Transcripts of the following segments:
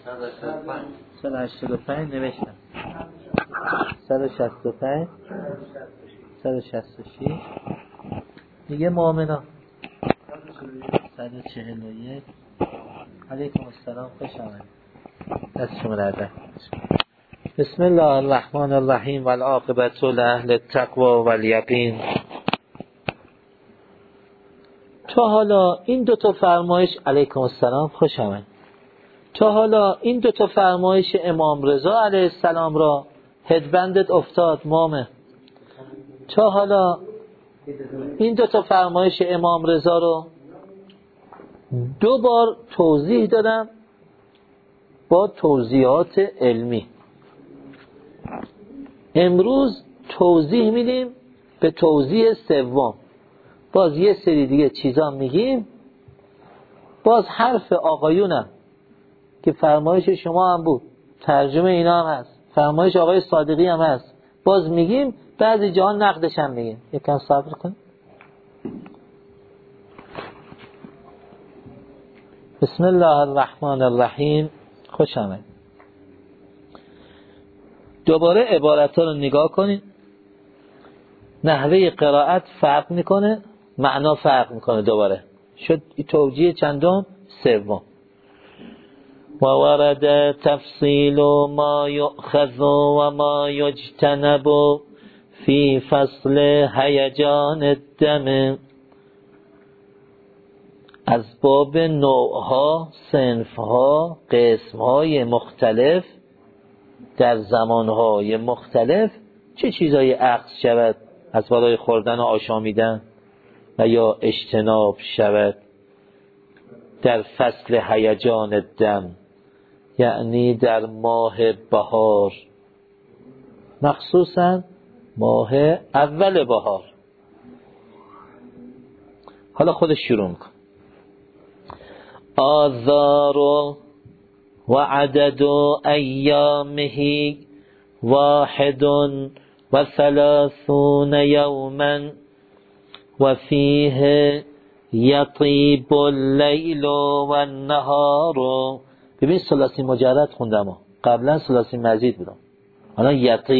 185 نوشتم 165 166 دیگه مؤمنا 141 علیکم السلام خوش آمدید دست شما درد. بسم الله الرحمن الرحیم والعاقبة لأهل التقوى والیقین. تا حالا این دو تا فرمایش علیکم السلام خوش آمدید. تا حالا این دو تا فرمایش امام رضا علیه السلام را هدبندت افتاد مامه؟ تا حالا این دو تا فرمایش امام رضا رو دو بار توضیح دادم با توضیحات علمی. امروز توضیح میدیم به توضیح سوم. باز یه سری دیگه چیزا میگیم، باز حرف آقایونم که فرمایش شما هم بود، ترجمه اینا هم هست، فرمایش آقای صادقی هم هست، باز میگیم، بعضی جاها نقدش هم میگیم. یکم صبر کن. بسم الله الرحمن الرحیم. خوش آمد. دوباره عبارت ها رو نگاه کنید. نحوه قرائت فرق میکنه، معنا فرق میکنه. دوباره شد توجیه چندم؟ سوم. و ورد تفصیل ما یؤخذ و ما یجتنب فی فصل هیجان الدم. از باب نوعها، صنفها، قسمهای مختلف در زمانهای مختلف چه چیزایی اخذ شود از برای خوردن و آشامیدن و یا اجتناب شود در فصل هیجان الدم، یعنی در ماه بهار، مخصوصا ماه اول بهار. حالا خودش شروع میکن. آذار و عدد ایامه واحد و ثلاثون یوما و فیه یطیب اللیل و النهار. ببین ثلاثی مجرد خوندم، قبلا ثلاثی مزید بودم، الان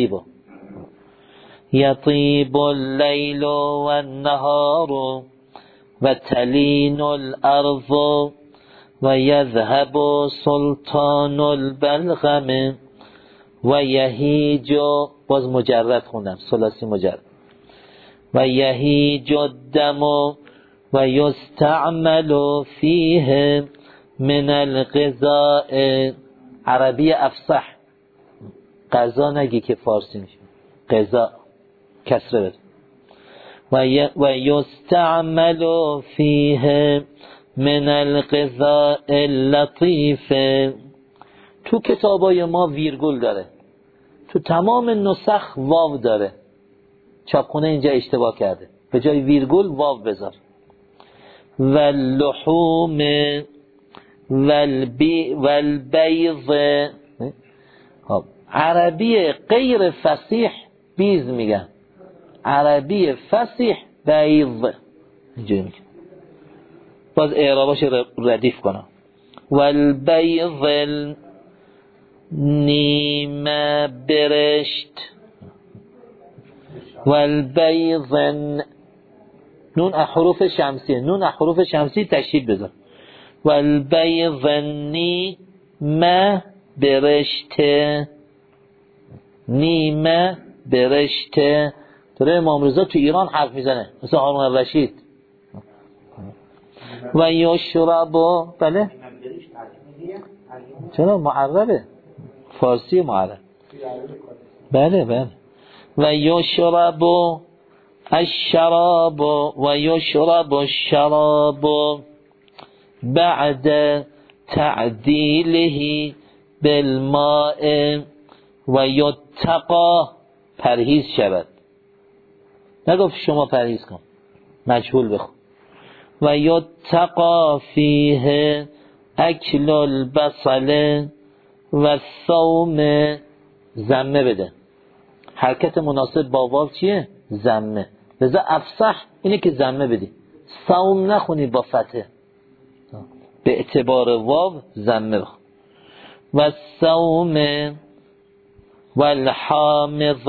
یطیب اللیل و النهار و تلین الارض و یذهب سلطان البلغم و یهیج، باز مجرد خوندم، ثلاثی مجرد، و یهیج الدم و یستعمل فیه من الغذاء. عربی افصح، غذا نگی که فارسی میشه، غذا کسره بده. و یستعمل فیه من الغذاء اللطیف. تو کتابای ما ویرگول داره، تو تمام نسخ واو داره. چاپخونه اینجا اشتباه کرده، به جای ویرگول واو بذار. واللحوم والبیض. عربی غیر فصیح بیز میگن، عربی فصیح بیض. اینجوری میگن. باز اعراباش ردیف کنم. والبیض نیمه برشت. والبیض نون حروف شمسی، نون حروف شمسی تشدید بذار. والبیض نیمه برشته، نیمه برشته. داره امام رضا تو ایران حرف میزنه، مثل هارون الرشید. و یشرب، بله چرا معربه، فارسی معرب، بله بله. و یشرب الشراب و یشرب الشراب بعد تعدیله بالماء و یتقا، پرهیز شود. نگفت شما پرهیز کن، مجهول بخون. و یتقا فیه اکل البصل و الثوم. ضمه بده، حرکت مناسب با واو چیه؟ ضمه. لذا افصح اینه که ضمه بدی، ثوم نخونی با فتحه، به اعتبار واو ضمه بخون. و الصوم و الحامض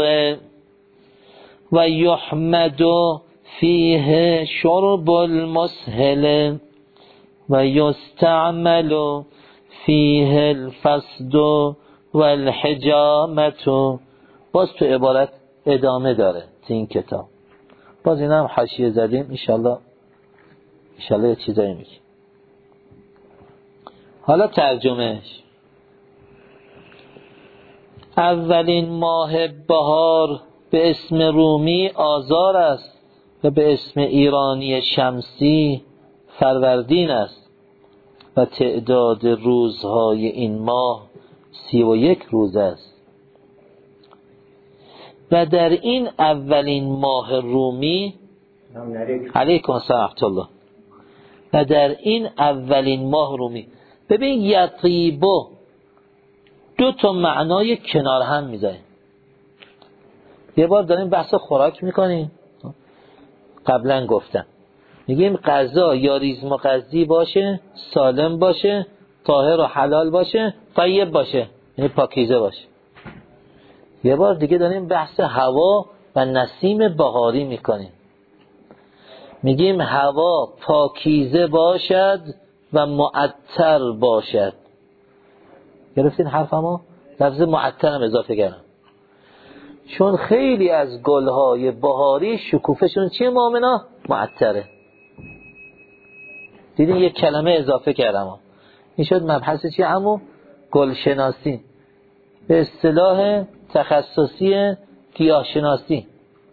و یحمد فیه شرب المسهل و یستعمل فیه الفسد و الحجامت. باز تو عبارت ادامه داره تو این کتاب. باز این هم حاشیه زدیم، انشالله یه چیزایی میگه. حالا ترجمهش: اولین ماه بهار به اسم رومی آذار است و به اسم ایرانی شمسی فروردین است و تعداد روزهای این ماه 31 روز است. و در این اولین ماه رومی علیکم السلام ورحمة الله، و در این اولین ماه رومی، ببین یطیبو دو تا معنای کنار هم میذاره. یه بار داریم بحث خوراک میکنیم، قبلا گفتم میگیم غذا یا ریزم و غذی باشه، سالم باشه، طاهر و حلال باشه، طیب باشه، یعنی پاکیزه باشه. یه بار دیگه داریم بحث هوا و نسیم بهاری میکنیم، میگیم هوا پاکیزه باشد و معطر باشد. گرفتین حرفمو؟ لفظ معطر هم اضافه کردم، چون خیلی از گلهای بهاری شکوفشون چیه مؤمنا؟ معطره. دیدین یک کلمه اضافه کردم، این شد مبحث چیه؟ همون گلشناسی، به اصطلاح تخصصی گیاهشناسی.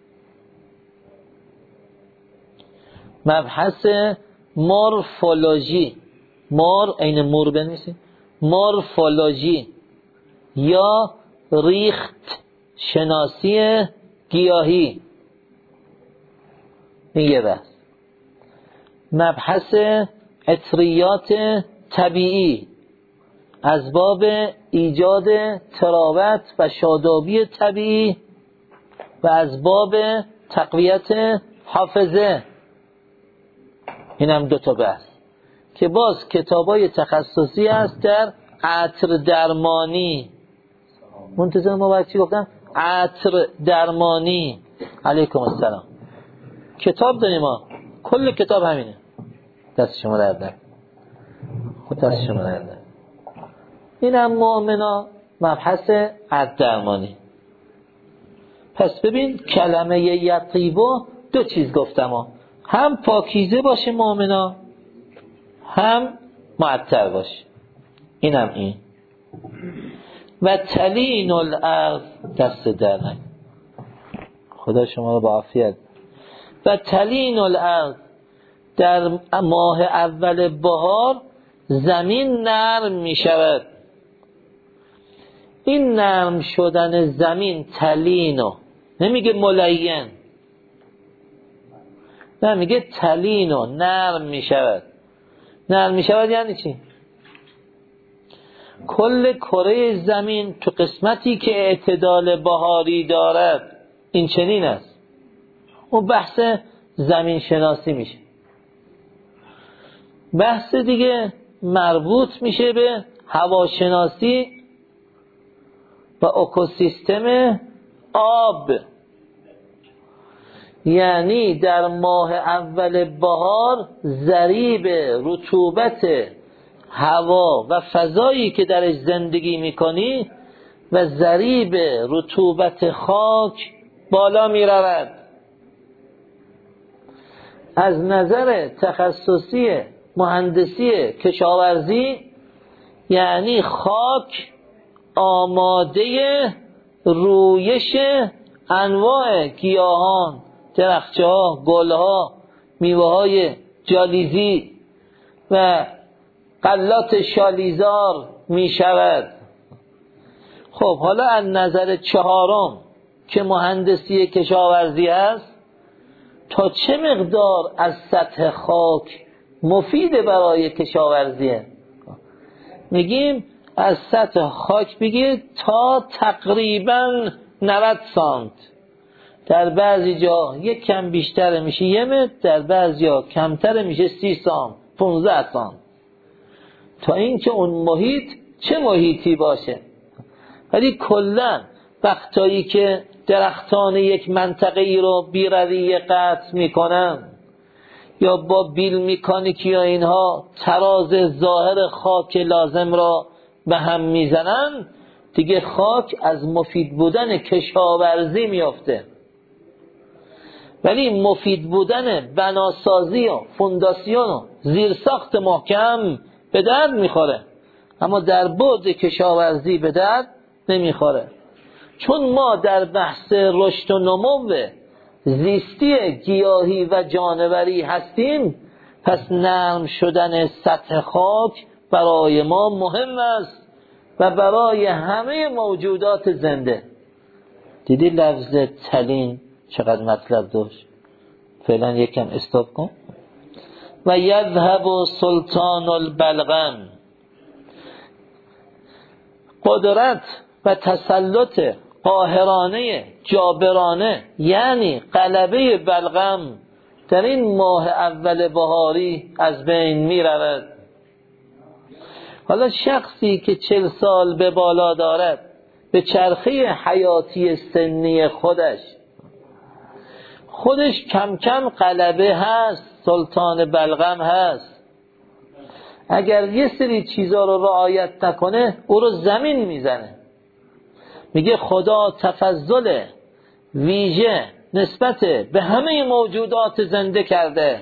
مبحث مورفولوژی، مور عین مور بنویسید، مورفولوژی یا ریخت شناسی گیاهی، این یه بحث. مبحث عطریات طبیعی، اسباب ایجاد تراوت و شادابی طبیعی و اسباب تقویت حافظه، این هم 2 تا بحث که باز کتابای تخصصی هست در عطر درمانی. منتظر ما باید چی گفتم؟ عطر درمانی. علیکم السلام. کتاب داریم ما، کل کتاب همینه. دست شما درد، خود دست شما درد. این هم مؤمنا مبحث عطر درمانی. پس ببین کلمه یطیبو 2 چیز گفتم، هم پاکیزه باشه مؤمنا، هم معطر باشه. اینم این. و تلین الارض، دست در نکنه، خدا شما رو با عافیت. و تلین الارض، در ماه اول بهار زمین نرم می شود. این نرم شدن زمین، تلینو نمیگه ملین، نه میگه تلینو، نرم می شود. نرم می شود یعنی چی؟ کل کره زمین تو قسمتی که اعتدال بهاری دارد این چنین است. اون بحث زمین شناسی میشه. بحث دیگه مربوط میشه به هواشناسی و اکوسیستم آب. یعنی در ماه اول بهار ضریب رطوبت هوا و فضایی که درش زندگی میکنی و ضریب رطوبت خاک بالا میرود. از نظر تخصصی مهندسی کشاورزی یعنی خاک آماده رویش انواع گیاهان، درخت‌ها، گل‌ها، میوه‌های جالیزی و غلات شالیزار می شود. خب حالا از نظر 4م که مهندسی کشاورزی است، تا چه مقدار از سطح خاک مفید برای کشاورزیه؟ میگیم از سطح خاک بگیر تا تقریبا 90 سانت، در بعضی جا یک کم بیشتر میشه 1 متر، در بعضی جا کمتر میشه 30 سانت، 15 سانت، تا اینکه اون محیط چه محیطی باشه. ولی کلا وقتایی که درختان یک منطقه ای رو بی‌رویه قطع میکنن یا با بیل میکانیکی یا اینها تراز ظاهر خاک لازم را به هم میزنن، دیگه خاک از مفید بودن کشاورزی میافته. ولی مفید بودن بناسازی و فونداسیون و زیرساخت محکم به درد میخوره، اما در بعد کشاورزی به درد نمیخوره. چون ما در بحث رشد و نمو زیستی گیاهی و جانوری هستیم، پس نرم شدن سطح خاک برای ما مهم است و برای همه موجودات زنده. دیدی لفظ تلین چقدر مطلب داشت؟ فعلا یکم استاپ کن. و یذهب سلطان البلغم، قدرت و تسلط قاهرانه جابرانه یعنی غلبه بلغم در این ماه اول بهاری از بین می رود. حالا شخصی که 40 سال به بالا دارد، به چرخه حیاتی سنی خودش کم کم غلبه هست، سلطان بلغم هست. اگر یه سری چیزا رو رعایت نکنه او رو زمین میزنه. میگه خدا تفضل ویژه نسبت به همه موجودات زنده کرده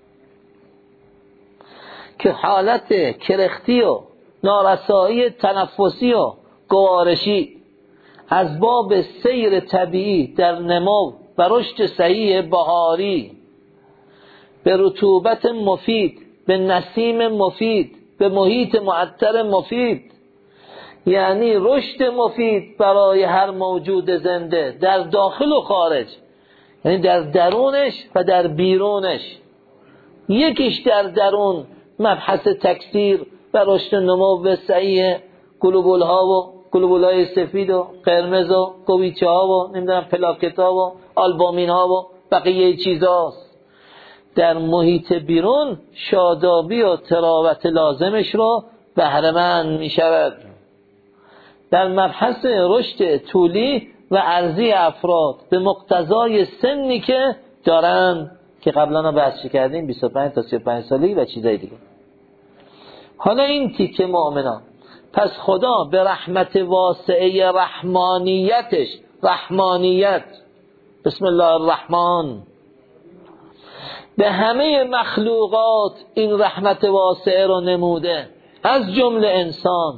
که حالت کرختی و نارسایی تنفسی و گوارشی از باب سیر طبیعی در نمو و رشد صحیح بهاری، به رطوبت مفید، به نسیم مفید، به محیط معطر مفید، یعنی رشد مفید برای هر موجود زنده در داخل و خارج، یعنی در درونش و در بیرونش. یکیش در درون مبحث تکثیر و رشد نمو صحیح گلوبول ها و گلوبول های سفید و قرمز و گویچه ها و نمیدونم پلاکت ها و آلبومین ها و بقیه چیزاست. در محیط بیرون شادابی و تراوت لازمش رو بهره‌مند می شود. در مبحث رشد طولی و عرضی افراد به مقتضای سنی که دارن، که قبلا بحث کردیم 25 تا 35 سالگی و چیزای دیگه. حالا این تیکه مؤمنان، پس خدا به رحمت واسعه رحمانیتش، رحمانیت بسم الله الرحمن، به همه مخلوقات این رحمت واسعه رو نموده، از جمله انسان.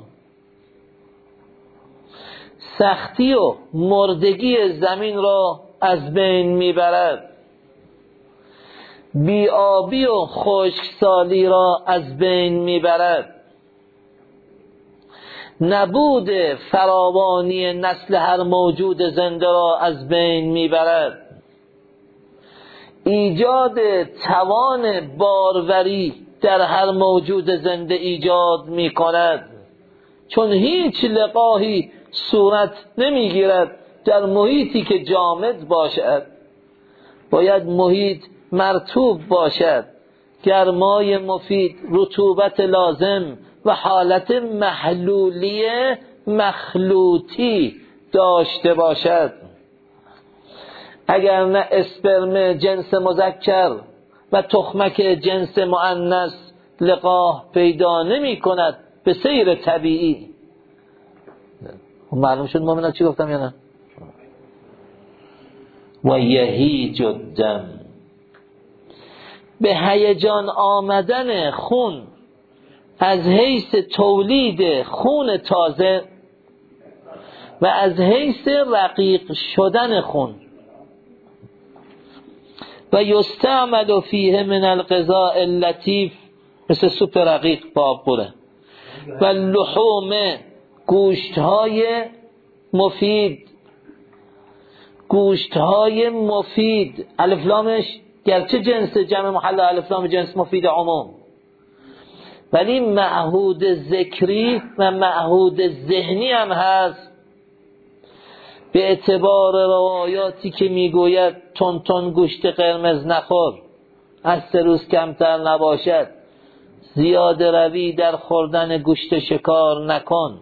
سختی و مردگی زمین را از بین میبرد، بی‌آبی و خشکسالی را از بین میبرد، نبود فراوانی نسل هر موجود زنده را از بین میبرد، ایجاد توان باروری در هر موجود زنده ایجاد میکند، چون هیچ لقاحی صورت نمیگیرد در محیطی که جامد باشد. باید محیط مرطوب باشد، گرمای مفید، رطوبت لازم و حالت محلولی مخلوطی داشته باشد. اگر نه اسپرم جنس مذکر و تخمک جنس مؤنث لقاح پیدا نمی کند به سیر طبیعی. معلوم شد مومنان چی گفتم یا نه؟ و یهیج الدم، به هیجان آمدن خون از حیث تولید خون تازه و از حیث رقیق شدن خون، و یستعمل فیه من الغذاء اللطیف، مثل سوپ رقیق باب قره، و لحوم، گوشتهای مفید، گوشتهای مفید، الف لامش گرچه جنس جمع محل الف لام جنس مفید عموم، ولی معهود ذکری و معهود ذهنی هم هست. به اعتبار روایاتی که میگوید تون گوشت قرمز نخور، از 3 روز کمتر نباشد، زیاده روی در خوردن گوشت شکار نکن.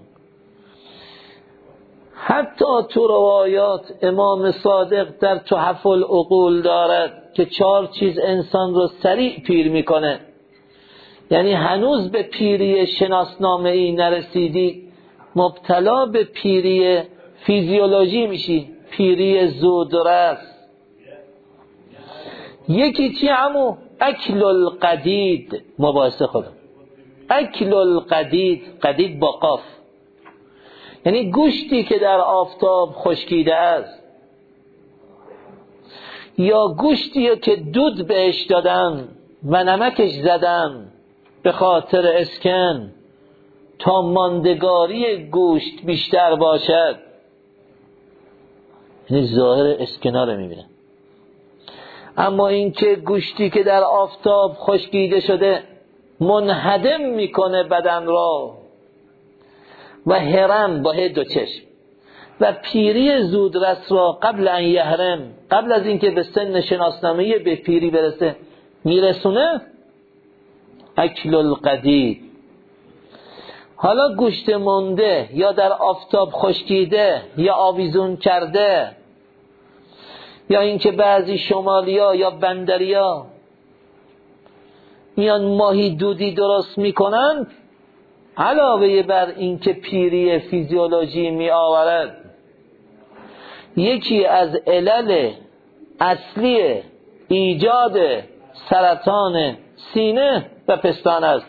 حتی تو روایات امام صادق در تحف العقول دارد که 4 چیز انسان رو سریع پیر میکنه. یعنی هنوز به پیری شناسنامه ای نرسیدی، مبتلا به پیری فیزیولوژی میشی، پیری زودرس. یکی چی عمو؟ اکل القدید. مباحثه خودم. اکل القدید، قدید با قاف، یعنی گوشتی که در آفتاب خشکیده است، یا گوشتی که دود بهش دادن و نمکش زدن به خاطر اسکن تا ماندگاری گوشت بیشتر باشد. یعنی ظاهر اسکنا رو میبینه. اما این که گوشتی که در آفتاب خشکیده شده منهدم میکنه بدن را، و هرم با دو چشم، و پیری زودرس را قبل ان یهرم، قبل از اینکه به سن شناسنامه به پیری برسه میرسونه. اکل القدید. حالا گوشت مونده یا در آفتاب خشکیده یا آویزون کرده، یا اینکه بعضی شمالیا یا بندریا میان ماهی دودی درست میکنن، علاوه بر اینکه پیری فیزیولوژی می آورد، یکی از علل اصلی ایجاد سرطان سینه و پستان است.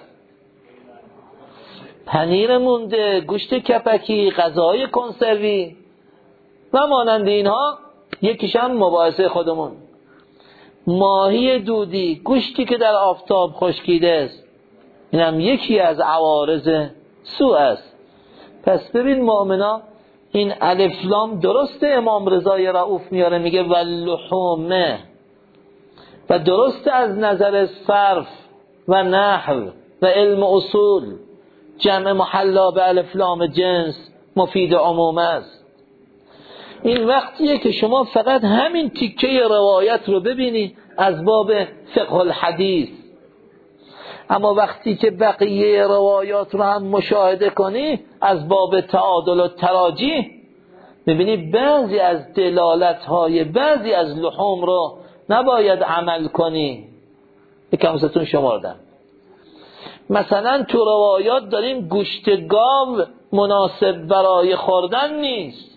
پنیر مونده، گوشت کپکی، غذاهای کنسروی و مانند اینها. یکیش هم مباحثه خودمون، ماهی دودی، گوشتی که در آفتاب خشکیده است، این هم یکی از عوارض سوء است. پس ببین مؤمنا، این الف لام درسته امام رضای رؤوف میاره میگه واللحومه، و درسته از نظر صرف و نحو و علم اصول جمع محلا به الف لام جنس مفید عموم است. این وقتیه که شما فقط همین تیکه روایت رو ببینی از باب فقه الحدیث، اما وقتی که بقیه روایات رو هم مشاهده کنی از باب تعادل و تراجیح، میبینی بعضی از دلالت‌های بعضی از لحوم رو نباید عمل کنی. یکم ستون شماردم. مثلا تو روایات داریم گوشت گاو مناسب برای خوردن نیست،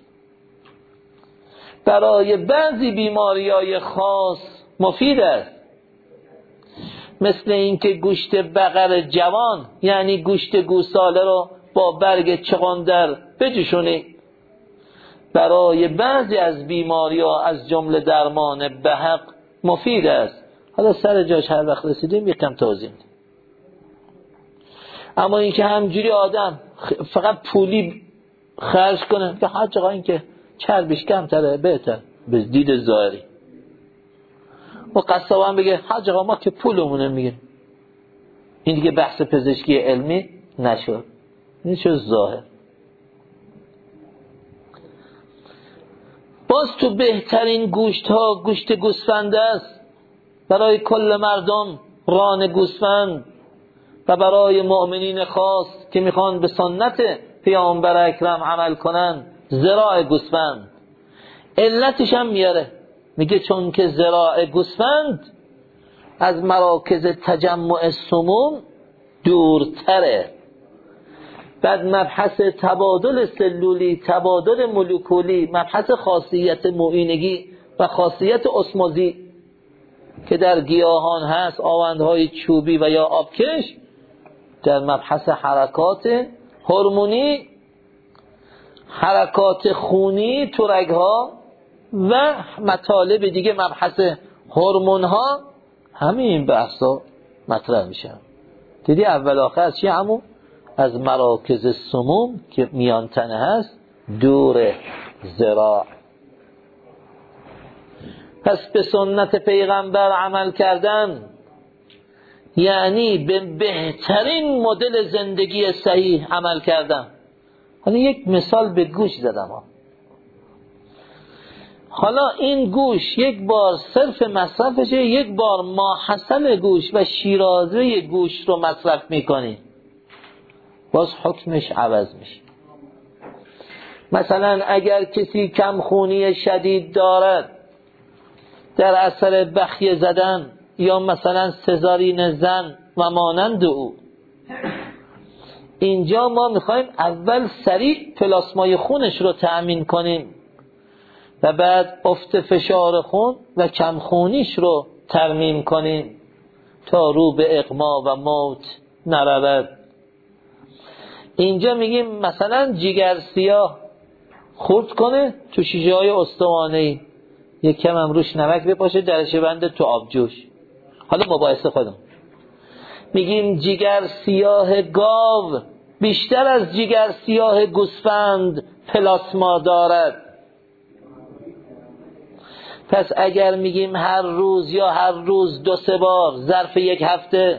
برای بعضی بیماری‌های خاص مفید است. مثل اینکه گوشت بقر جوان، یعنی گوشت گوساله رو با برگ چغندر بجوشونی، برای بعضی از بیماری‌ها از جمله درمان بهق مفید است. حالا سر جاش هر وقت رسیدیم یکم توضیح میدیم. اما اینکه همجوری آدم فقط پولی خرج کنه که حاج آقا این که چربیش کمتره بهتر به دید ظاهری، و قصاب هم بگه حاج آقا ما که پولمونه میگه، این دیگه بحث پزشکی علمی نشد، این شد ظاهر. باز تو بهترین گوشت ها گوشت گوسفند است، برای کل مردم ران گوسفند، و برای مؤمنین خاص که میخوان به سنت پیامبر اکرم عمل کنن ذراع گوسفند. علتش هم میاره، میگه چون که ذراع گوسفند از مراکز تجمع سموم دورتره. بعد مبحث تبادل سلولی، تبادل مولکولی، مبحث خاصیت معینگی و خاصیت اسموزی که در گیاهان هست، آوندهای چوبی و یا آبکش، در مبحث حرکات هورمونی، حرکات خونی تو رگها و مطالب دیگه، مبحث هورمون ها، همین بحثا مطرح میشن. دیدی اول آخر چی همون؟ از مراکز سموم که میان تنه هست دور ذراع. پس به سنت پیغمبر عمل کردن یعنی به بهترین مدل زندگی صحیح عمل کردن. حالا یک مثال به گوش زدم حالا این گوش یک بار صرف مصرفشه، یک بار ماحصل گوش و شیرازه گوش رو مصرف میکنی، باز حکمش عوض میشه. مثلا اگر کسی کمخونی شدید دارد در اثر بخیه زدن یا مثلا سزارین زن و مانند او، اینجا ما میخوایم اول سریع پلاسمای خونش رو تأمین کنیم و بعد افت فشار خون و کمخونیش رو ترمیم کنیم تا رو به اغما و موت نرود. اینجا میگیم مثلا جگر سیاه خورد کنه تو شیشه های استوانه‌ای، یک کم هم روش نمک بپاشه، درش بنده تو آبجوش. حالا مباحث خودم میگیم جگر سیاه گاو بیشتر از جگر سیاه گوسفند پلاسما دارد. پس اگر میگیم هر روز یا هر روز 2-3 بار ظرف یک هفته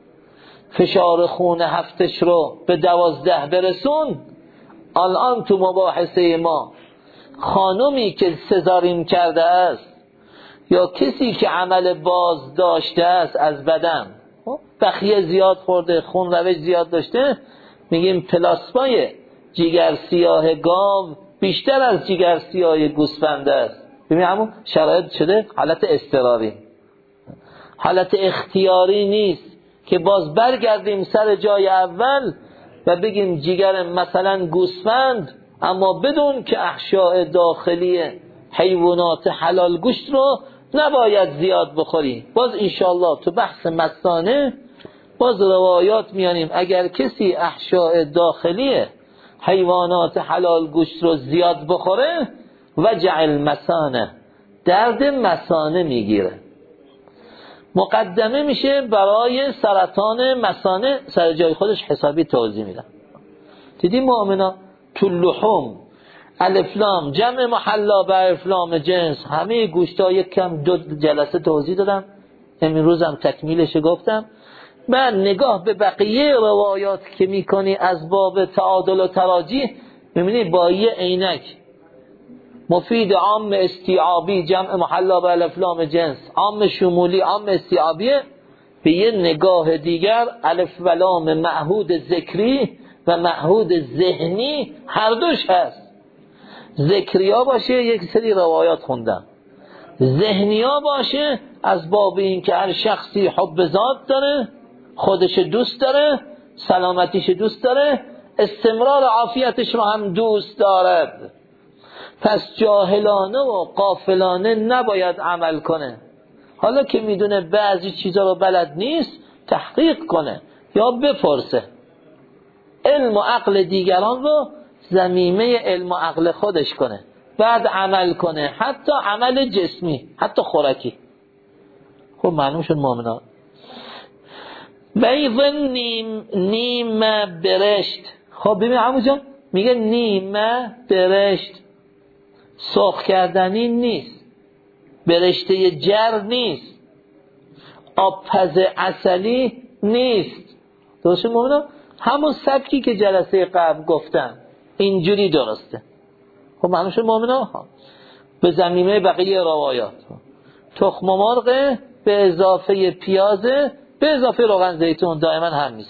فشار خون هفتش رو به 12 برسون، الان تو مباحثه ما خانومی که سزارین کرده است یا کسی که عمل باز داشته است از بدن، بخیه زیاد خورده، خون روش زیاد داشته، میگیم پلاسمای جگر سیاه گاو بیشتر از جگر سیاه گوسفند است. ببین همون شرایط شده حالت اضطراری، حالت اختیاری نیست که باز برگردیم سر جای اول و بگیم جگر مثلا گوسفند، اما بدون که احشاء داخلی حیوانات حلال گوشت رو نباید زیاد بخوری. باز انشاءالله تو بحث مثانه باز روایات میانیم اگر کسی احشاء داخلی حیوانات حلال گوشت رو زیاد بخوره وجع المثانه، درد مثانه میگیره، مقدمه میشه برای سرطان مثانه. سر جای خودش حسابی توضیح میدم. دیدی مؤمنا تو لحوم الف لام جمع محلا به الف لام جنس، همه گوشتا یک کم 2 جلسه توضیح دادم، امروزم تکمیلش گفتم. بعد نگاه به بقیه روایات که میکنی از باب تعادل و تراجیح، میبینی با یه عینک مفید عام استیعابی جمع محلا به الف لام جنس، عام شمولی عام استیعابی، به یه نگاه دیگر الف و لام معهود ذکری و معهود ذهنی هر دوش هست. ذکریا باشه یک سری روایات خوندم، ذهنیا باشه از باب این که هر شخصی حب ذات داره، خودش دوست داره، سلامتیش دوست داره، استمرار عافیتش رو هم دوست دارد. پس جاهلانه و غافلانه نباید عمل کنه. حالا که میدونه بعضی چیزا رو بلد نیست تحقیق کنه یا بپرسه، علم و عقل دیگران رو ضمیمه علم و عقل خودش کنه، بعد عمل کنه، حتی عمل جسمی، حتی خوراکی. خب معلوم شد مؤمنان. بیض نیم برشت. خب ببین همونجا میگه نیم برشت، سرخ کردنی نیست، برشته جر نیست، آبپز عسلی نیست. درست شد مؤمنان؟ همون سبکی که جلسه قبل گفتم اینجوری درسته. خب معلوم شد مؤمنان؟ به ضمیمه بقیه روایات تخم مرغ به اضافه پیاز به اضافه روغن زیتون دائما هم میزن.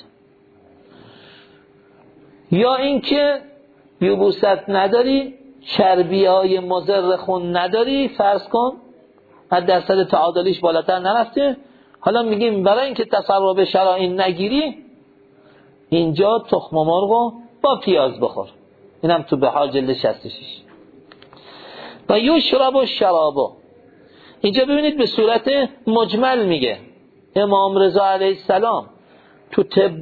یا اینکه یبوست نداری، چربی های مضر خون نداری، فرض کن از درصد تعادلیش بالاتر نرفته، حالا میگیم برای اینکه تصرف شرائین نگیری اینجا تخم مرغ با پیاز بخور. اینم تو بحار جلد 66. و یشرب و شرابو، اینجا ببینید به صورت مجمل میگه. امام رضا علیه السلام تو طب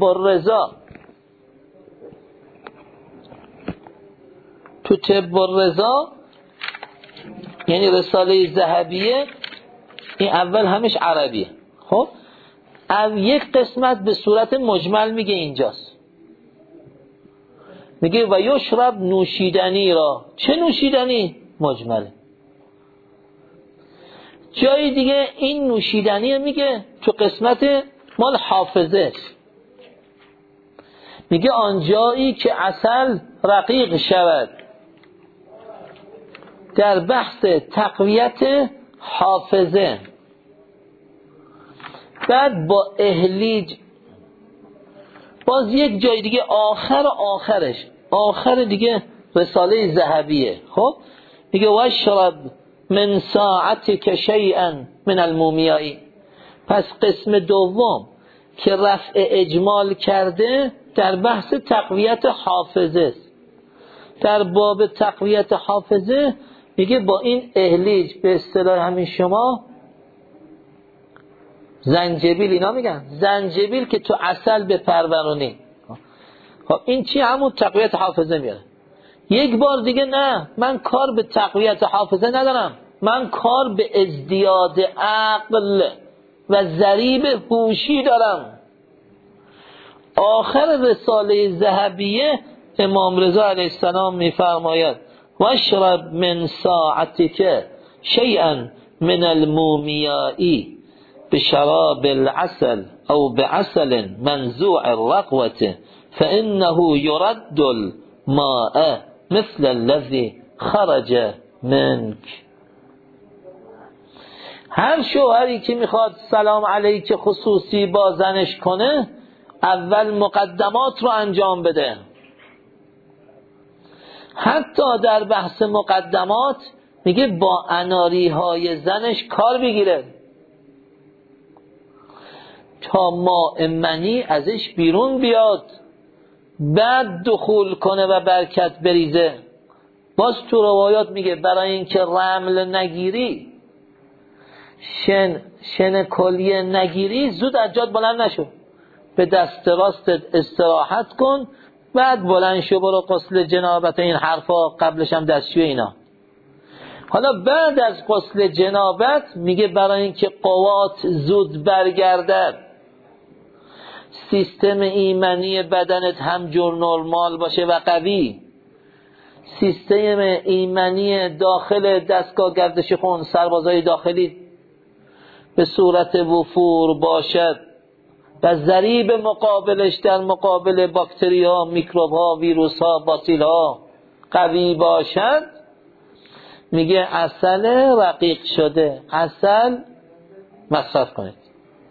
الرضا یعنی رساله ذهبیه، این اول همش عربیه. خب یک قسمت به صورت مجمل میگه اینجاست، میگه و یشرب نوشیدنی را. چه نوشیدنی؟ مجمله. جای دیگه این نوشیدنی میگه تو قسمت مال حافظه، میگه آنجایی که عسل رقیق شود در بحث تقویت حافظه. بعد با اهلیج باز یک جای دیگه آخر دیگه رساله ذهبیه. خب میگه واشرب من ساعتک شیئا من المومیایی. پس قسم دوم که رفع اجمال کرده در بحث تقویت حافظه است. در باب تقویت حافظه میگه با این اهلیج، به اصطلاح همین شما زنجبیل، اینا میگن زنجبیل که تو عسل بپرورونی. خب این چی؟ همون تقویت حافظه میاره. یک بار دیگه نه، من کار به تقویت حافظه ندارم، من کار به ازدیاد عقل و ضریب هوشی دارم. آخر رساله ذهبیه امام رضا علیه السلام میفرماید واشرب من ساعتک شیئا من المومیایی بشراب العسل او بعسل منزوع الرقوة فانه يرد الماء مثل الذي خرج منك. هر شوهری که میخواد سلام علیک خصوصی با زنش کنه اول مقدمات رو انجام بده. حتی در بحث مقدمات میگه با اناری های زنش کار بگیره تا ماء منی ازش بیرون بیاد، بعد دخول کنه و برکت بریزه. باز تو روایات میگه برای اینکه رمل نگیری، شن کلیه نگیری، زود از جات بلند نشو، به دست راستت استراحت کن، بعد بلند شو برو غسل جنابت، این حرفا قبلش هم دستشوی اینا. حالا بعد از غسل جنابت میگه برای اینکه قوات زود برگردد، سیستم ایمنی بدنت هم جور نرمال باشه و قوی، سیستم ایمنی داخل دستگاه گردش خون، سربازای داخلی به صورت وفور باشد و ضریب مقابلش در مقابل باکتری ها، میکروب ها، ویروس ها، باسیل ها قوی باشد، میگه عسل رقیق شده، عسل مصرف کنید.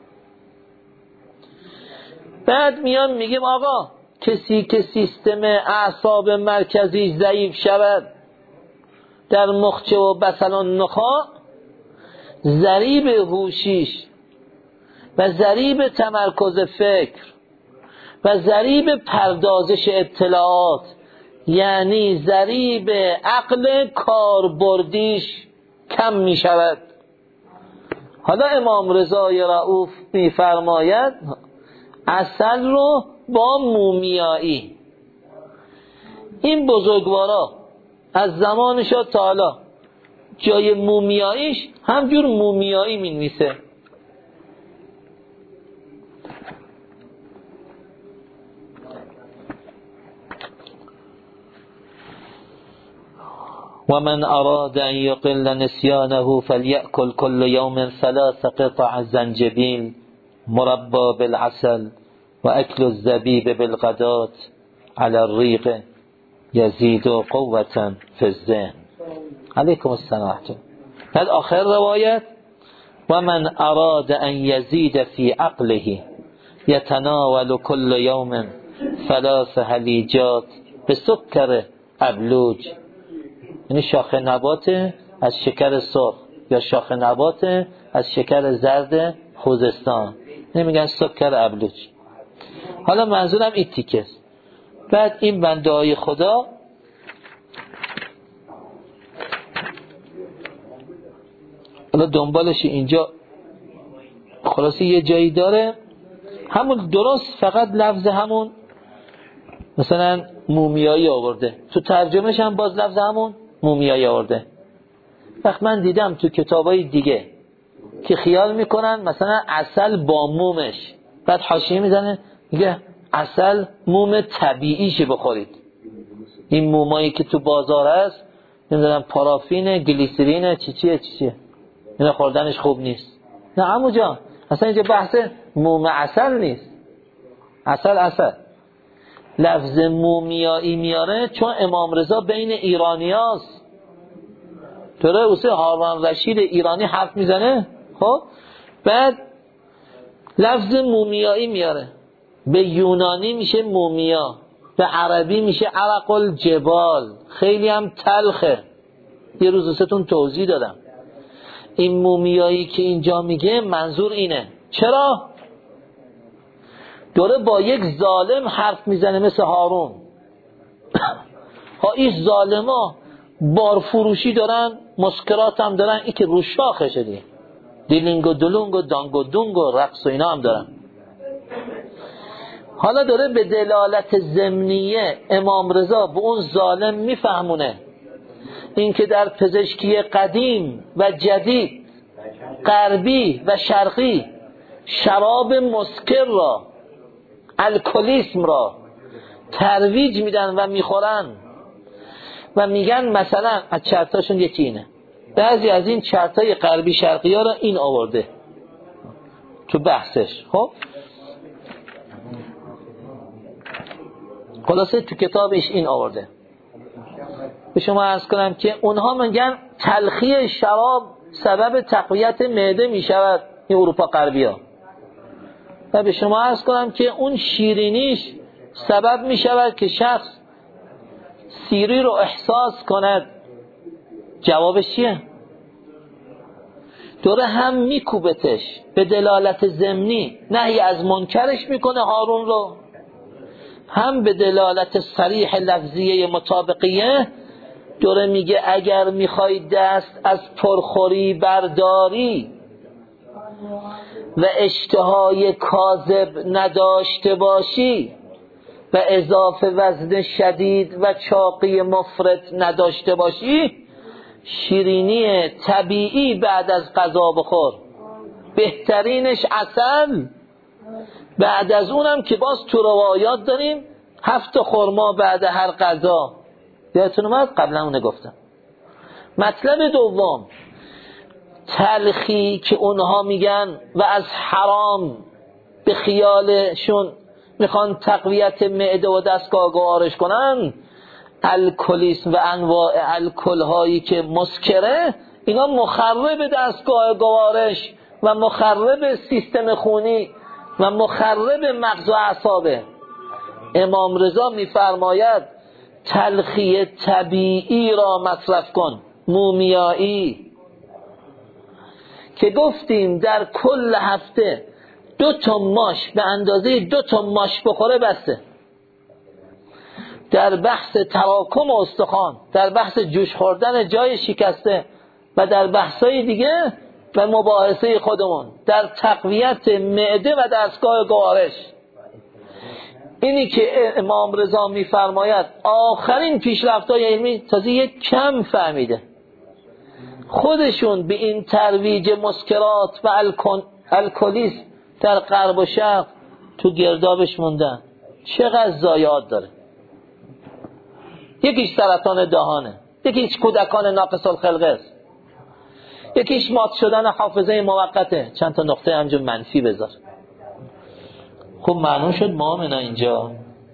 بعد میان میگیم آقا کسی که سیستم اعصاب مرکزی ضعیف شود در مخچه و بسل و نخاع، ضریب هوشیش و ضریب تمرکز فکر و ضریب پردازش اطلاعات، یعنی ضریب عقل کاربردیش کم می شود. حالا امام رضای رؤوف می فرماید عسل رو با مومیایی، این بزرگوارا از زمان شاه تا حالا جای مومیاییش همجور مومیایی می نویسه. ومن أراد أن يقل نسيانه فليأكل كل يوم 3 قطع زنجبيل مربى بالعسل وأكل الزبيب بالغداة على الريق يزيد قوة في الذهن. عليكم السلام. هذا آخر رواية ومن أراد أن يزيد في عقله يتناول كل يوم 3 هلیجات بسكر أبلوج، یعنی شاخه نبات از شکر سرخ یا شاخه نبات از شکر زرد خوزستان، نمیگن سکر ابلوج. حالا منظورم این تیکه است. بعد این بنده های خدا حالا دنبالش اینجا خلاصی یه جایی داره همون درست، فقط لفظ همون مثلا مومیایی آورده، تو ترجمهش هم باز لفظ همون مومیایی آورده. وقت من دیدم تو کتابای دیگه که خیال میکنن مثلا عسل با مومش، بعد حاشیه میزنه میگه عسل موم طبیعیشه بخورید. این مومایی که تو بازار هست نمیدونم پارافین، گلیسرین، چیه اینا خوردنش خوب نیست. نه عمو جان، اصلا اینجا بحث موم عسل نیست. عسل لفظ مومیایی میاره چون امام رضا بین ایرانیاست. داره واسه هارون رشید ایرانی حرف میزنه. خب بعد لفظ مومیایی میاره، به یونانی میشه مومیا، به عربی میشه عرق الجبال. خیلی هم تلخه، یه روز واسهتون توضیح دادم. این مومیایی که اینجا میگه منظور اینه. چرا؟ داره با یک ظالم حرف میزنه مثل هارون. ها این ظالما بارفروشی دارن، مسکرات هم دارن، این که رو شاخشه دیگه، دیلینگ و دلونگ و دانگ و دونگ و رقص و اینا هم دارن. حالا داره به دلالت ضمنیه امام رضا به اون ظالم میفهمونه این که در پزشکی قدیم و جدید، غربی و شرقی، شراب مسکر را، الکلیسم را ترویج میدن و میخورن و میگن مثلا از چرتاشون یکی اینه. بعضی از این چرتای غربی شرقی ها را این آورده تو بحثش. خب خلاصه تو کتابش این آورده. به شما عرض کنم که اونها میگن تلخی شراب سبب تقویت معده میشود، این اروپا غربی ها. و به شما عرض کنم که اون شیرینیش سبب میشود که شخص سیری رو احساس کند. جوابش چیه؟ دوره هم میکوبتش به دلالت ضمنی، نهی از منکرش میکنه هارون رو، هم به دلالت صریح لفظیه مطابقیه دوره میگه اگر میخوای دست از پرخوری برداری و اشتهای کاذب نداشته باشی و اضافه وزن شدید و چاقی مفرط نداشته باشی، شیرینی طبیعی بعد از غذا بخور، بهترینش عسل. بعد از اونم که باز تو روایات داریم 7 خرما بعد هر غذا. یادتون اومد؟ قبلا اونه گفتم. مطلب دوم، تلخی که اونها میگن و از حرام به خیالشون میخوان تقویت معده و دستگاه گوارش کنن، الکلیسم و انواع الکل هایی که مسکره، اینا مخرب دستگاه گوارش و مخرب سیستم خونی و مخرب مغز و اعصابه. امام رضا میفرماید تلخی طبیعی را مصرف کن، مومیایی، که گفتیم در کل هفته 2 تا ماش به اندازه 2 تا ماش بخوره بسته. در بحث تراکم استخوان، در بحث جوش خوردن جای شکسته و در بحثای دیگه و مباحثه خودمون در تقویت معده و دستگاه گوارش، اینی که امام رضا میفرماید آخرین پیشرفت‌های علمی تازه یک کم فهمیده، خودشون به این ترویج مسکرات و الکلیسم در غرب و شرق تو گردابش موندن. چقدر ضایعات داره. یکیش سرطان دهانه، یکیش کودکان ناقص الخلقه است، یکیش مات شدن حافظه موقته. چند تا نقطه همجور منفی بذار. خب معلوم شد مامنا اینجا.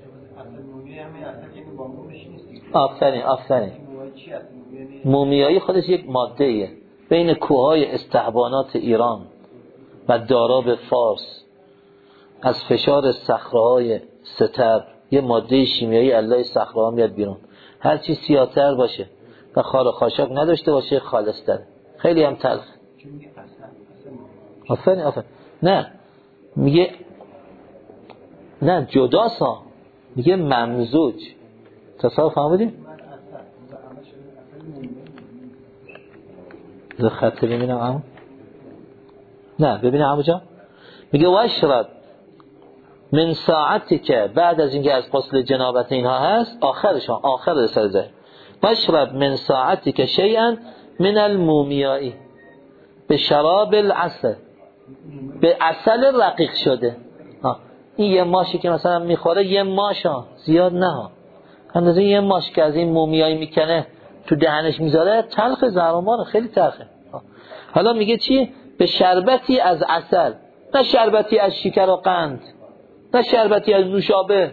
آفرین. مومیایی خودش یک ماده ایه بین کوههای استحبانات ایران و داراب فارس، از فشار صخره‌های ستر یه ماده شیمیایی الله صخره‌ها میاد بیرون. هر چی سیاه‌تر باشه و خار و خاشاک نداشته باشه خالص‌تر. خیلی هم تلخ. آفرین. نه میگه نه جداسا، میگه ممزوج. تصاف فهمیدی؟ خط ببینم عمو. نه ببینم عمو جان، میگه واشرب من ساعتی که بعد از اینکه از غسل جنابت اینها هست، آخرشان آخر رساله، واشرب من ساعتی که شیئا من المومیایی، به شراب العسل، به عسل رقیق شده. این یه ماشی که مثلا میخوره، یه ماش ها، زیاد نه ها، اندازه یه ماش که از این مومیایی میکنه تو دهنش میذاره، تلخ زهرمار، خیلی تلخه. حالا میگه چی؟ به شربتی از عسل، نه شربتی از شکر و قند، نه شربتی از نوشابه.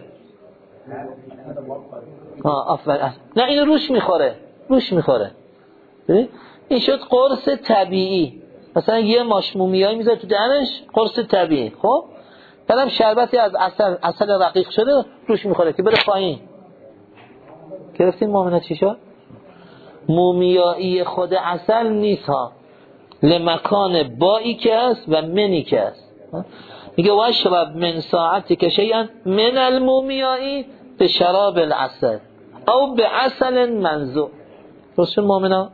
آفرین. نه اینو روش میخوره. ببین این شد قرص طبیعی. مثلا یه ماش مومیایی میذاره تو دهنش، قرص طبیعی. خب بعدم شربتی از عسل رقیق شده روش میخوره که بره پایین. گرفتین مؤمنه چی شد؟ مومیایی خود عسل نیست ها، لمکان بایی که است و منی که است. میگه واشرب من ساعتی که شیئا من المومیایی به شراب العسل او به عسل منزوع. رسول مؤمنه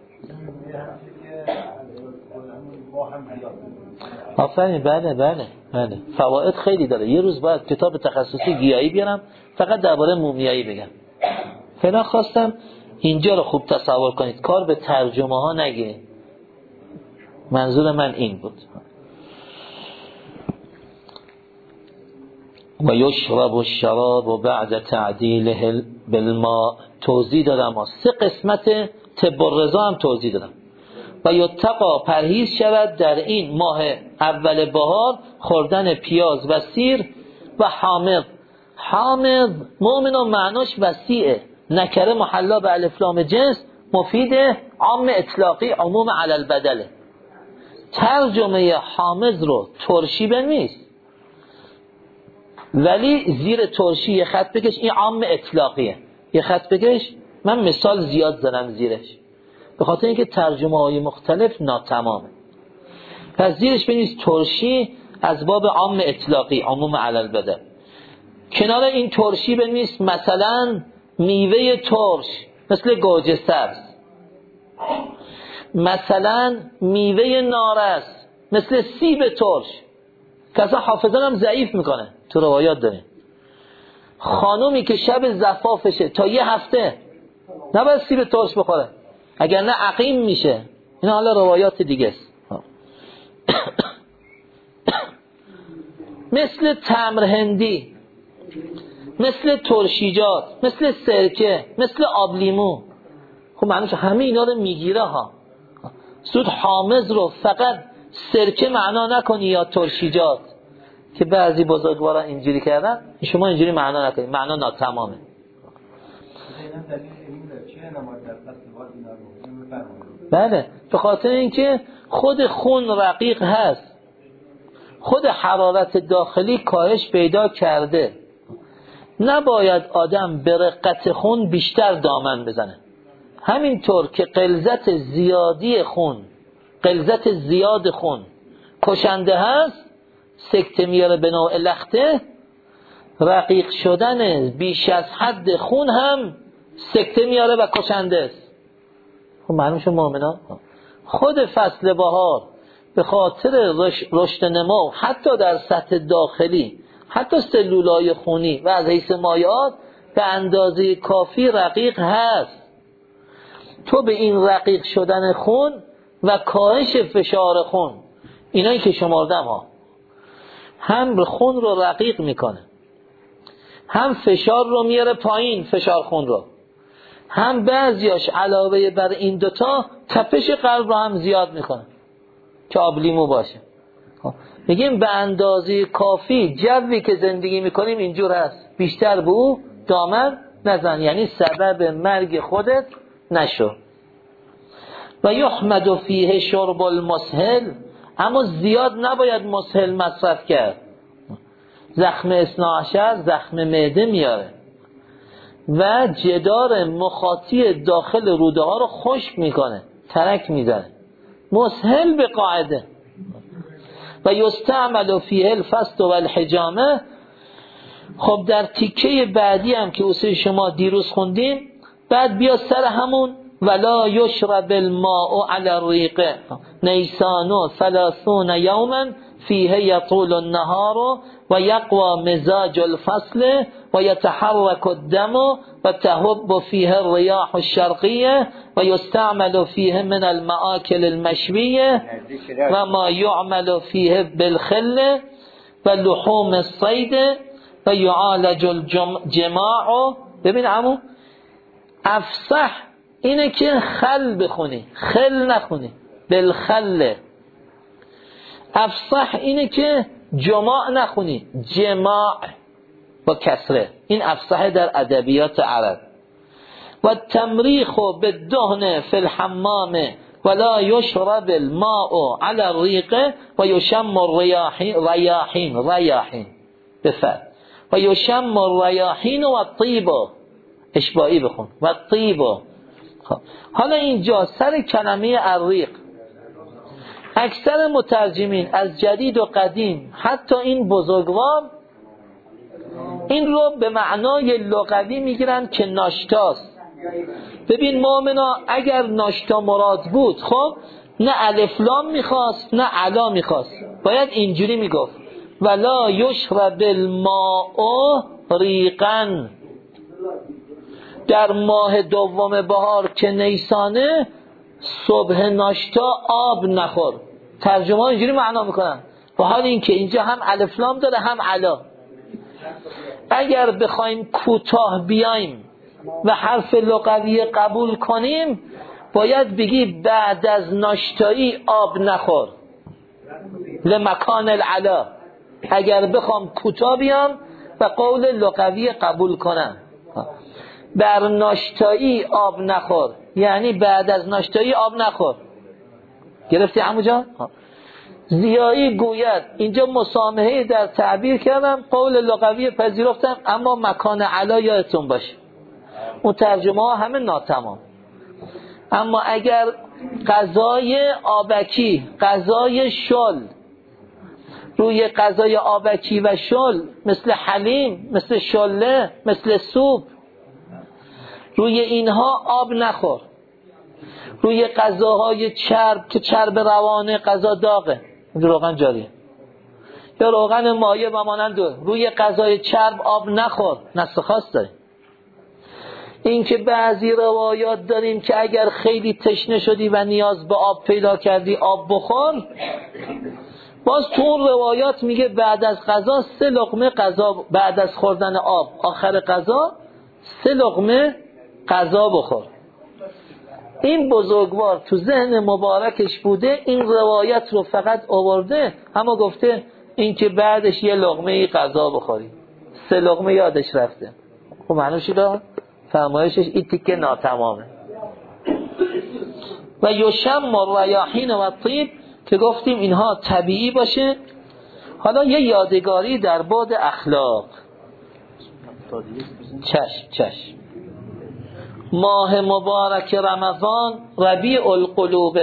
آفرین. بله فواید خیلی داره. یه روز باید کتاب تخصصی گیاهی بیارم فقط درباره مومیایی بگم. فعلا خواستم اینجا رو خوب تصور کنید، کار به ترجمه ها نگیرید. منظور من این بود. و یشرب الشراب و بعد تعدیله بالماء. توضیح دادم 3 قسمت طب الرضا هم توضیح دادم. و یتقا پرهیز شود در این ماه اول بهار خوردن پیاز و سیر و حامض. حامض مؤمن و معناش وسیعه، نکره محلا به الف لام جنس، مفید عام اطلاقی عموم علی البدله. ترجمه حامض رو ترشی بنویس، ولی زیر ترشی یه خط بکش، این عام اطلاقیه. یه خط بکش، من مثال زیاد زدم زیرش به خاطر اینکه ترجمه های مختلف ناتمامه. پس زیرش بنویس ترشی از باب عام اطلاقی عموم علی البدل. کنار این ترشی بنویس مثلا میوه ترش مثل گوجه سبز، مثلا میوه نارس مثل سیب ترش که اصلا حافظان هم ضعیف میکنه. تو روایات داریم خانومی که شب زفافشه تا یه هفته نباید سیب ترش بخوره، اگر نه عقیم میشه. این حالا روایات دیگه است. مثل تمر هندی، مثل ترشیجات، مثل سرکه، مثل آب لیمو. خب معنیش همه اینا رو میگیره ها. سود حامض رو فقط سرکه معنا نکنی یا ترشیجات که بعضی بزرگواران اینجوری کردن، شما اینجوری معنا نکنید، معنا ناتمامه. بله، به خاطر اینکه خود خون رقیق هست، خود حرارت داخلی کاهش پیدا کرده. نباید آدم به رقت خون بیشتر دامن بزنه. همینطور که غلظت زیاد خون کشنده هست، سکته میاره به نوع لخته، رقیق شدن بیش از حد خون هم سکته میاره و کشنده است. خب معلوم شد مؤمنان خود فصل بهار به خاطر رشد نمو حتی در سطح داخلی، حتی سلولای خونی و از حیث مایعات به اندازه کافی رقیق هست. تو به این رقیق شدن خون و کاهش فشار خون، اینایی که شماردم ها، هم خون رو رقیق میکنه، هم فشار رو میاره پایین، فشار خون رو، هم بعضیاش علاوه بر این دوتا تپش قلب رو هم زیاد میکنه که آب لیمو باشه. میگیم به اندازه کافی جوی که زندگی میکنیم اینجور هست، بیشتر به او دامن نزن، یعنی سبب مرگ خودت نشو. و یحمد فیه شرب المسهل، اما زیاد نباید مسهل مصرف کرد. زخم 12 زخم معده میاره و جدار مخاطی داخل روده ها رو خشک میکنه، ترک میزنه. مسهل به قاعده. و یستعمل فیه الفست و الحجامه. خب در تیکه بعدی هم که اصول شما دیروز خوندیم، بعد بیا سر همون ولا یشرب الماء علی الریق نیسان 30 یوما فیه یطول النهار و یقوى مزاج الفصل و یتحرک الدم و تهب فیه الریاح الشرقیه و یستعمل فیه من المآکل المشویه و ما یعمل فیه بالخل و لحوم الصید و یعالج الجماع. ببین عمو، افصح اینه که خل بخونی، خل نخونی، بالخل. افصح اینه که جماع نخونی، جماع با کسره. این افصح در ادبیات عرب. و تمریخ بالدهن فی الحمام ولا یشرب الماء على الريق و یشم ریاحین بفر و یشم الریاحین و الطیب، اشباعی بخون و الطیب. حالا اینجا سر کلمه الریق اکثر مترجمین از جدید و قدیم، حتی این بزرگوار، این رو به معنای لغوی میگیرن که ناشتاست. ببین مؤمنا، اگر ناشتا مراد بود خب نه الف لام میخواست نه علا میخواست، باید اینجوری میگفت ولا یشرب الماء ریقا. در ماه دوم بهار که نیسانه صبح ناشتا آب نخور. ترجمه ها اینجوری معنا میکنن، با حال اینکه اینجا هم الف لام داره هم علا. اگر بخوایم کوتاه بیایم و حرف لغوی قبول کنیم باید بگی بعد از ناشتایی آب نخور لمکان العلا. اگر بخوام کوتاه بیام و قول لغوی قبول کنم، بر ناشتایی آب نخور یعنی بعد از ناشتایی آب نخور. گرفتی عمو جان؟ زیایی گوید اینجا مسامحه در تعبیر کردم، قول لغوی پذیرفتم، اما مکان علا یادتون باشه اون ترجمه ها همه ناتمام. اما اگر غذای آبکی، غذای شل، روی غذای آبکی و شل مثل حلیم، مثل شله، مثل سوپ، روی اینها آب نخور. روی غذاهای چرب که چرب روانه، غذا داغه، روغن جاریه یا روغن مایع و مانند، روی غذای چرب آب نخور، نص خاص داریم. این که بعضی روایات داریم که اگر خیلی تشنه شدی و نیاز به آب پیدا کردی آب بخور، باز تو اون روایات میگه بعد از غذا 3 لقمه غذا، بعد از خوردن آب آخر غذا 3 لقمه غذا بخور. این بزرگوار تو ذهن مبارکش بوده، این روایت رو فقط آورده، اما گفته این که بعدش 1 لقمه غذا بخوری، 3 لقمه یادش رفته. خب معنی شده فرمایشش این تیکه ناتمامه. و یشم الریاحین و الطیب که گفتیم اینها طبیعی باشه. حالا یه یادگاری در بعد اخلاق. چشم ماه مبارک رمضان ربیع القلوب،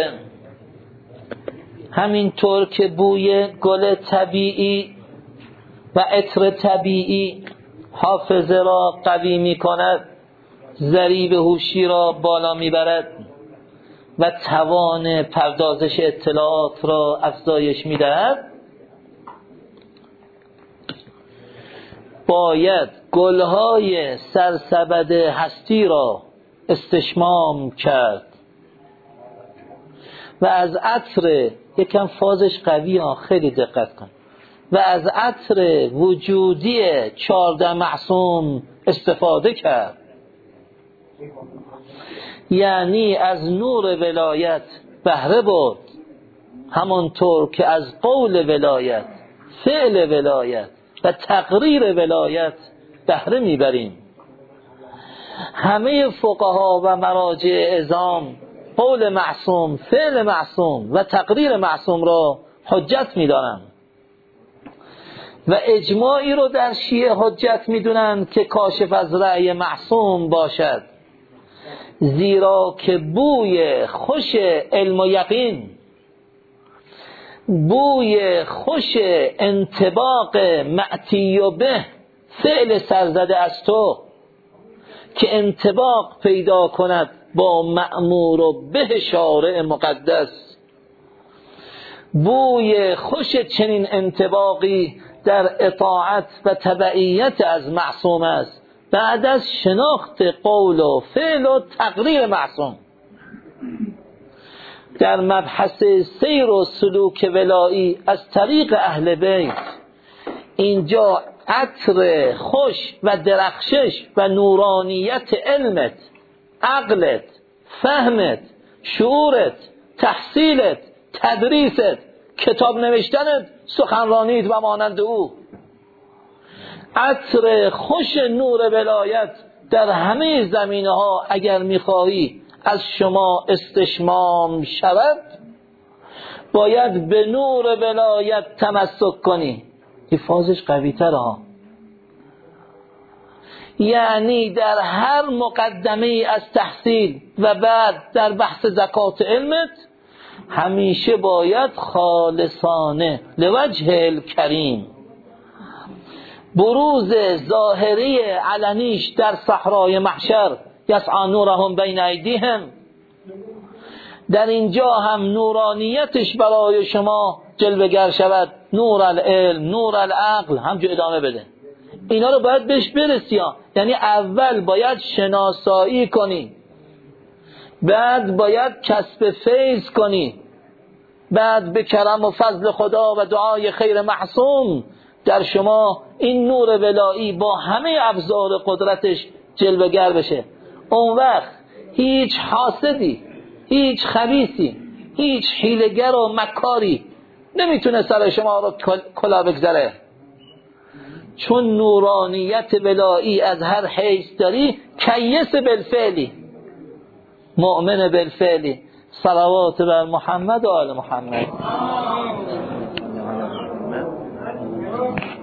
همینطور که بوی گل طبیعی و عطر طبیعی حافظه را قوی می کند، ضریب هوشی را بالا می برد و توان پردازش اطلاعات را افزایش می دهد، باید گلهای سرسبد هستی را استشمام کرد و از عطر، یکم فازش قوی ها، خیلی دقت کن، و از عطر وجودی 14 معصوم استفاده کرد. یعنی از نور ولایت بهره برد، همانطور که از قول ولایت، فعل ولایت و تقریر ولایت بهره میبریم. همه فقها و مراجع عظام قول معصوم، فعل معصوم و تقریر معصوم را حجت میدانند و اجماعی رو در شیعه حجت میدونند که کاشف از رأی معصوم باشد، زیرا که بوی خوش علم و یقین، بوی خوش انطباق معتی و به فعل سرزده از تو که انطباق پیدا کند با مأمور و به شارع مقدس، بوی خوش چنین انطباقی در اطاعت و تبعیت از معصوم است بعد از شناخت قول و فعل و تقریر معصوم. در مبحث سیر و سلوک ولایی از طریق اهل بیت، اینجا عطر خوش و درخشش و نورانیت علمت، عقلت، فهمت، شعورت، تحصیلت، تدریست، کتاب نوشتنت، سخنرانیت و مانند او، عطر خوش نور ولایت در همه زمینه ها اگر میخواهی از شما استشمام شود باید به نور ولایت تمسک کنی. این فازش قوی تره ها. یعنی در هر مقدمه از تحصیل و بعد در بحث زکات علمت همیشه باید خالصانه لوجه الکریم، بروز ظاهری علنیش در صحرای محشر یسعی نورهم بین ایدیهم، در اینجا هم نورانیتش برای شما جلوه‌گر شود، نور العلم، نور العقل، همجور ادامه بده. اینا رو باید بهش برسی. یعنی اول باید شناسایی کنی، بعد باید کسب فیض کنی، بعد به کرم و فضل خدا و دعای خیر معصوم در شما این نور ولایی با همه ابزار قدرتش جلوه‌گر بشه. اون وقت هیچ حاسدی، هیچ خبیثی، هیچ حیله‌گر و مکاری نمیتونه سر شما رو کلا بگذره، چون نورانیت ولایی از هر حیث داری کیس بالفعلی، مؤمن بالفعلی. صلوات بر محمد و آل محمد.